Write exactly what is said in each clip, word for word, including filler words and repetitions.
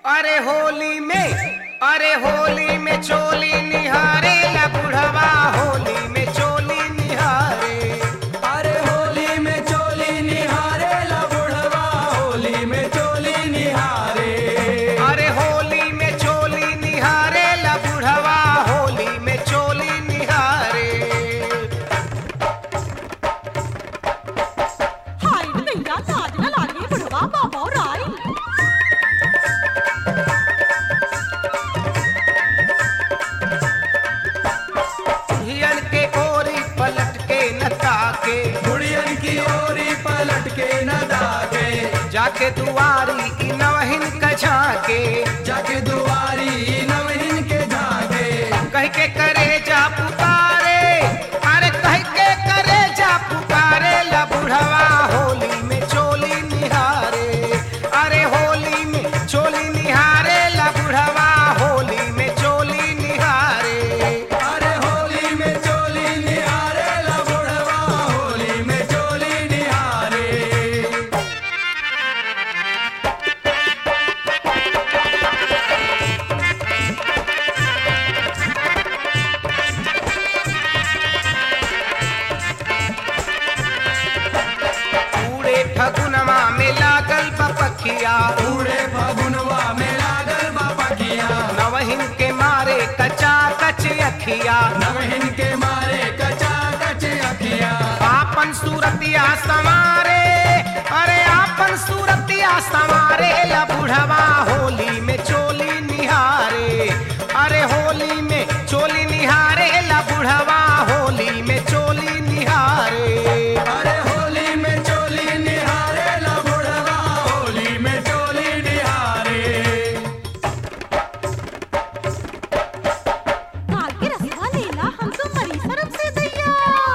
अरे होली में अरे होली में चोली निहारे ला बुढ़वा होली में चोली निहारे। अरे होली में चोली निहारे ला बुढ़वा होली में चोली निहारे। अरे होली में चोली निहारे ला बुढ़वा होली में चोली निहारे। हाय भैया लाज ना लागे बुढ़वा बाबा राई। हियन के ओरी पलट के न ताके बुढ़ियन की ओरी पलट के न ताके। जाके दुआरी ई नवहिन का झाके। जाके दुआरी नवहिन के झाके। कह के करे जा पुकारे अरे कह के करे जा पुकारे ला बुढ़वा होली में चोली निहारे। अरे होली में चोली निहारे ला बुढ़वा होली में चोली निहारे। अरे होली में चोली निहारे ला बुढ़वा होली में चोली निहारे। पूरे फगुनमा में लागल पपखिया पूरे फगुनवा में लागल बापकिया। नवहिन के मारे कचा कच अखिया। नवहिन के मारे कचा कच अखिया। आपन सूरतिया संवारे अरे आपन सूरतिया संवारे ला बुढ़वा होली में चोली निहारे। अरे होली में चोली निहारे ला बुढ़वा होली में चोली निहारे। अरे होली में चोली निहारे ला बुढ़वा होली में चोली निहारे। काल के रसवा लेला हम तो मरी सरम से दैया।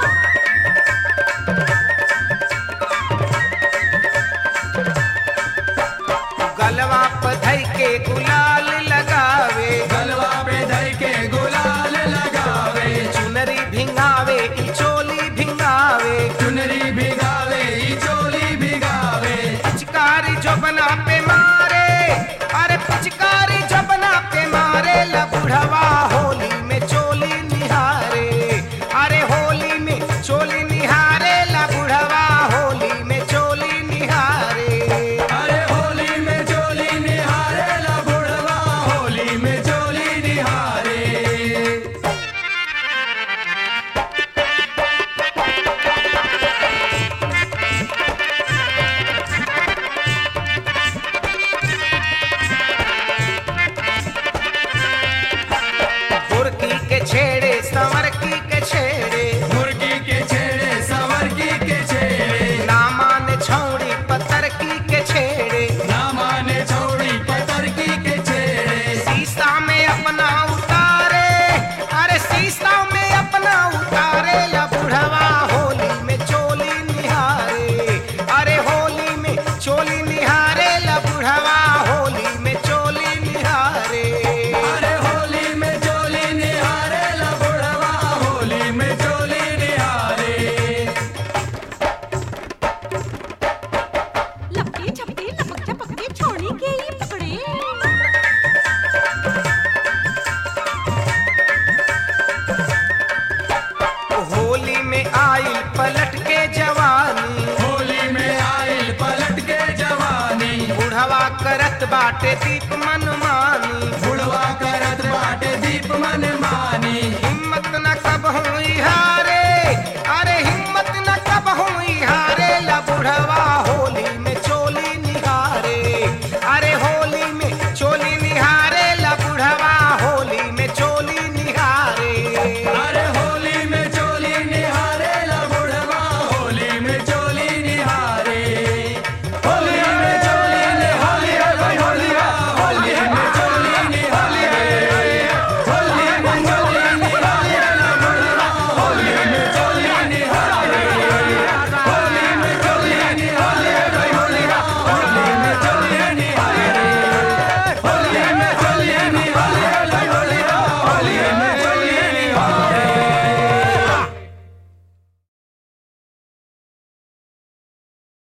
गलवा पधई के गुलाल लगावे गलवा पे धई के गुलाल लगावे। चुनरी भिंगावे ई चोली भिंगावे। चुनरी भिगावे ई चोली भिगावे। पिचकारी जो बना पे मारे अरे पिचकारी जो बना पे मारे ला बुढ़वा होली में चोली निहारे। अरे होली में चोली निहारे ला बुढ़वा होली में चोली निहारे। अरे होली में चोली निहारे ला बुढ़वा होली में चोली निहारे। गुरकी के छेड़े संवरकी के छेड़े मुर्गी के छेड़े सवरकी के छेड़े। ना माने छौड़ी पतरकी के छेड़े। ना माने छोड़ी पतरकी के छेड़े। शीशा में अपना उतारे अरे शीशा में अपना उतारे ला बुढ़वा होली में चोली निहारे। अरे होली में चोली निहारे ला बुढ़वा होली में चोली निहारे। अरे होली में चोली निहारे ला बुढ़वा होली में चोली निहारे। लपटी छपटी लपक झपक के छोड़ी के ही पकड़े। होली में आइल पलट के जवानी होली में आइल पलट के जवानी। बुढ़वा करत बाटे दीप मन